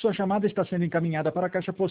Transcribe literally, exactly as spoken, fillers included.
Sua chamada está sendo encaminhada para a caixa postal